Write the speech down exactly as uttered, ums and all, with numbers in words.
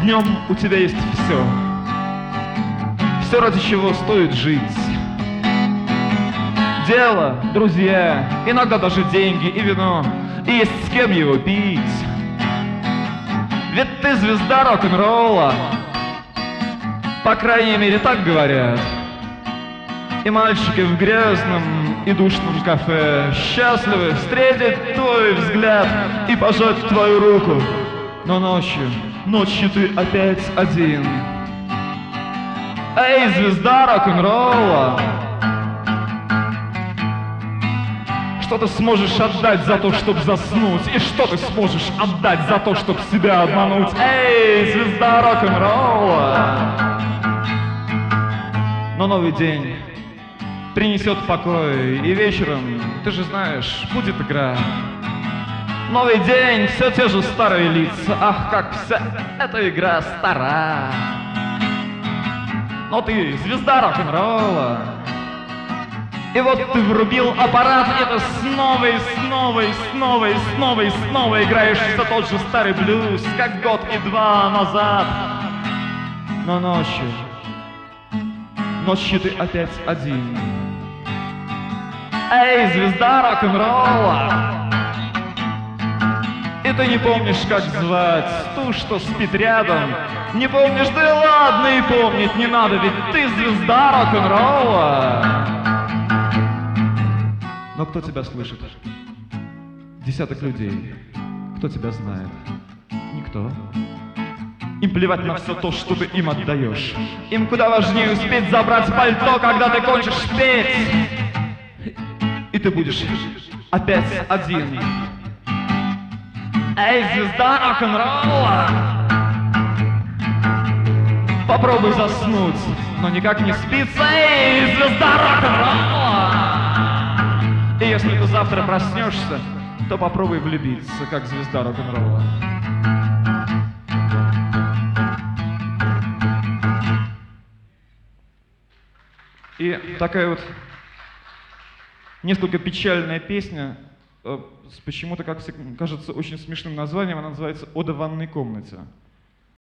Днем у тебя есть все. Все, ради чего стоит жить. Дело, друзья, иногда даже деньги и вино, и есть с кем его пить. Ведь ты звезда рок-н-ролла, по крайней мере так говорят. И мальчики в грязном и душном кафе счастливы встретить твой взгляд и пожать твою руку. Но ночью, ночью ты опять один. Эй, звезда рок-н-ролла, что ты сможешь отдать за то, чтобы заснуть? И что ты сможешь отдать за то, чтобы себя обмануть? Эй, звезда рок-н-ролла! Но новый день принесет покой, и вечером, ты же знаешь, будет игра. Новый день, все те же старые лица. Ах, как вся эта игра стара. Но ты звезда рок-н-ролла. И вот ты врубил аппарат, и ты снова и снова и снова и снова и снова играешь все тот же старый блюз, как год и два назад. Но ночью, ночью ты опять один. Эй, звезда рок-н-ролла! И ты не помнишь, как звать ту, что спит рядом. Не помнишь, да и ладно, и помнить не надо, ведь ты звезда рок-н-ролла. Но кто тебя слышит? Десяток людей. Кто тебя знает? Никто. Им плевать на все то, что ты им отдаешь. Им куда важнее успеть забрать пальто, когда ты кончишь петь. И ты будешь опять один. Эй, звезда рок-н-ролла! Попробуй заснуть, но никак не спится. Эй, звезда рок-н-ролла! И если ты завтра проснешься, то попробуй влюбиться, как звезда рок-н-ролла. И такая вот несколько печальная песня, с почему-то, как кажется, очень смешным названием, она называется «Ода в ванной комнате».